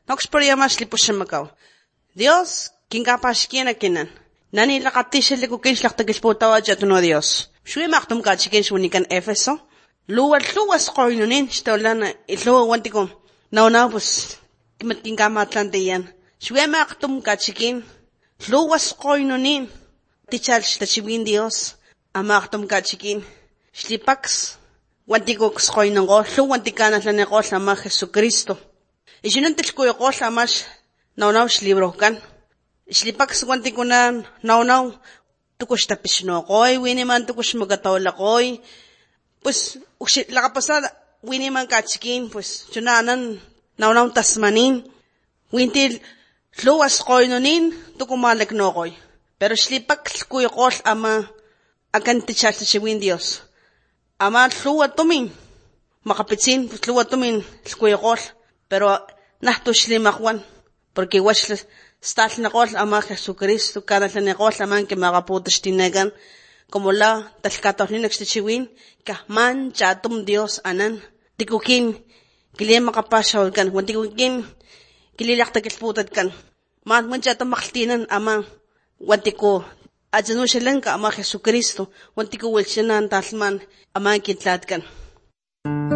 Noxporiamas lipushimakaw. Dios, kinkapashkina kinan. Nani lakatishiliko kinslaktakilputawa jatuno Dios. Shuimaktum kachikin shunikan Efeso. Luwas koinunin, shtolana, itluwa wantikom. Nauna pues, kinkamaatlantiyan. Shuimaktum kachikin. Luwas koinunin. Tichal shtachibin Dios. Amaktum kachikin. Shlipaks. Wantikoks koinungo. Luwantikana tlaneko sama Jesucristo. Ishinuntilkuyo samash. Naunaw shlibrokan. Shlipaks wantikunan. Naunaw. Tukush tapishnokoy. Winiman tukush magatawlakoy. Pues, lakapasada, winiman kachikin, pues, chunanan, naunaw tasmanin, wintil, luwas koinunin, tukumalagnokoy. Pero slipak kuyokol ama, akan tichal Dios. Ama luwa tumin, makapitsin, pues luwa tumin, kuyokol, pero nahtushlimakwan, porque wash, stal nakol ama Jesucristo, kanatlanekol aman que makaputashtinegan, como la talkatolin nagstichiwin, kahman chatum Dios anan, tikukin, kili makapasyaw kan, wan tikukin, kililaktakilputad kan, man chatum makaltinan ama, wan tiku, adjanu silang ka ama Jesucristo, wan tiku wilsinan talman, ama kitlat kan.